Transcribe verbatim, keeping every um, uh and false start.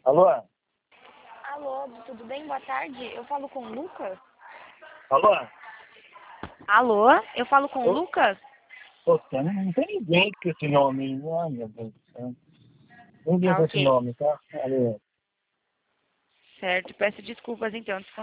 Alô? Alô, tudo bem? Boa tarde. Eu falo com o Lucas? Alô? Alô, eu falo com o Ô, Lucas? ô, não, não tem ninguém com esse nome. Ai, meu Deus do céu. Ninguém Tá com esse ok. nome, tá? Alô? Certo, peço desculpas então.